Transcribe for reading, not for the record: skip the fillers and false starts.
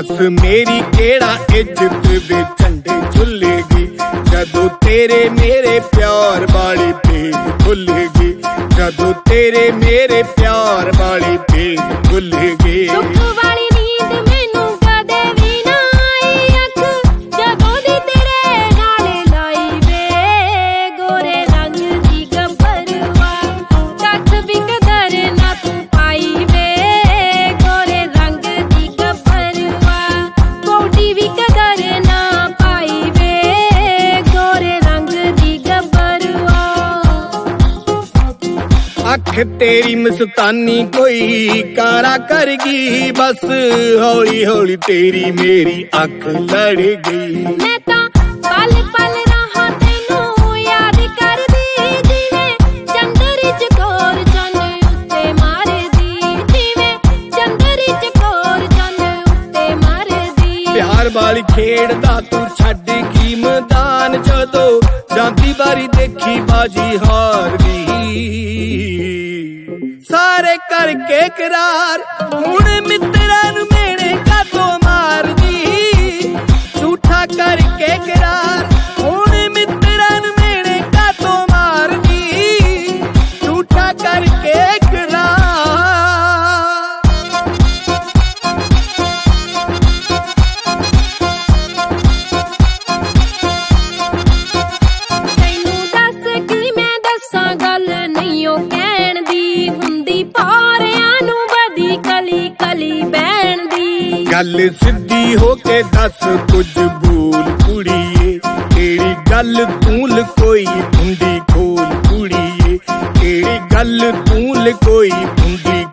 दस मेरी केड़ा इज्जत दे झंडे झुलेगी जदों तेरे मेरे प्यार वाली भेद भुलेगी जदों तेरे मेरे प्यार वाली भेद भुलेगी अख तेरी मस्तानी कोई कारा करगी बस हौली हौली तेरी मेरी अख लड़ गई मैं तां पल पल रहा तैनू याद करदी जिवें चंदर चकोर चंद उत्ते मारदी जिवें चंदर चकोर चंद उत्ते मारदी प्यार वाली खेड़दा तू छड्ड गई मैदान जदों जांदी बारी देखी बाजी हार गई सारे करके करार हुण मित्तरां नूं मेरे कातों मारदी झूठा करके करार हुण मित्तरां नूं मेरे कातों मारदी झूठा करके करार तैनूं दस की मैं दस्सां गल नहीं ओ कहण दी गल सिद्धी होके दस कुछ भूल कुड़िए केड़ी गल तू लकोई भुंडी खोल कुड़िए केड़ी गल तू लकोई भुंडी